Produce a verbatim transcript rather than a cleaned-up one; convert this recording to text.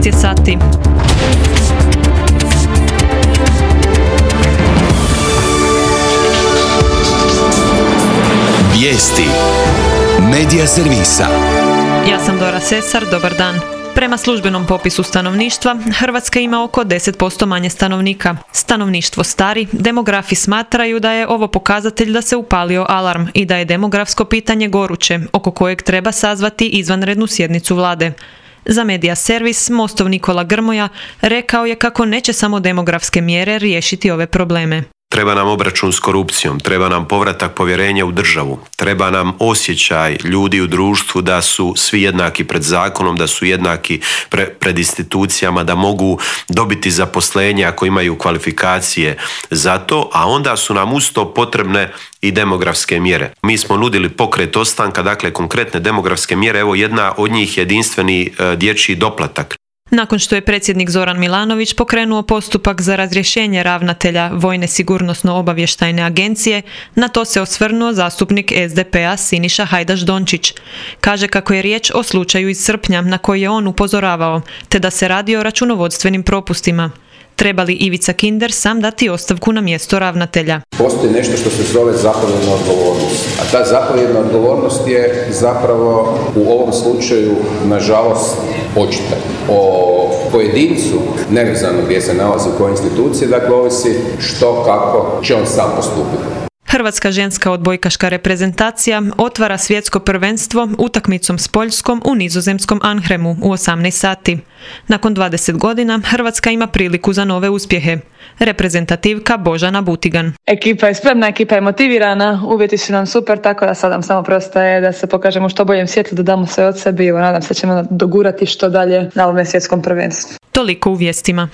je sati. Vijesti Medija servisa. Ja sam Dora Sesar, dobar dan. Prema službenom popisu stanovništva, Hrvatska ima oko deset posto manje stanovnika. Stanovništvo stari, demografi smatraju da je ovo pokazatelj da se upalio alarm i da je demografsko pitanje goruće, oko kojeg treba sazvati izvanrednu sjednicu vlade. Za Medija servis Mostov Nikola Grmoja rekao je kako neće samo demografske mjere riješiti ove probleme. Treba nam obračun s korupcijom, treba nam povratak povjerenja u državu, treba nam osjećaj ljudi u društvu da su svi jednaki pred zakonom, da su jednaki pre, pred institucijama, da mogu dobiti zaposlenje ako imaju kvalifikacije za to, a onda su nam uz to potrebne i demografske mjere. Mi smo nudili pokret ostanka, dakle konkretne demografske mjere, evo jedna od njih je jedinstveni e, dječji doplatak. Nakon što je predsjednik Zoran Milanović pokrenuo postupak za razrješenje ravnatelja Vojne sigurnosno-obavještajne agencije, na to se osvrnuo zastupnik S D P-a Siniša Hajdaš Dončić. Kaže kako je riječ o slučaju iz srpnja na koji je on upozoravao, te da se radi o računovodstvenim propustima. Treba li Ivica Kinder sam dati ostavku na mjesto ravnatelja? Postoji nešto što se zove zapovjedna odgovornost. A ta zapovjedna odgovornost je zapravo u ovom slučaju, nažalost, očita. O pojedincu, nevezano gdje se nalazi u kojoj instituciji, dakle ovisi što, kako će on sam postupiti. Hrvatska ženska odbojkaška reprezentacija otvara svjetsko prvenstvo utakmicom s Poljskom u nizozemskom Anhremu u osamnaest sati. Nakon dvadeset godina Hrvatska ima priliku za nove uspjehe. Reprezentativka Božana Butigan. Ekipa je spremna, ekipa je motivirana, uvjeti su nam super, tako da sad nam samo prostaje da se pokažemo u što boljem svjetlu, da damo sve od sebe i nadam se da ćemo dogurati što dalje na ovom svjetskom prvenstvu. Toliko u vijestima.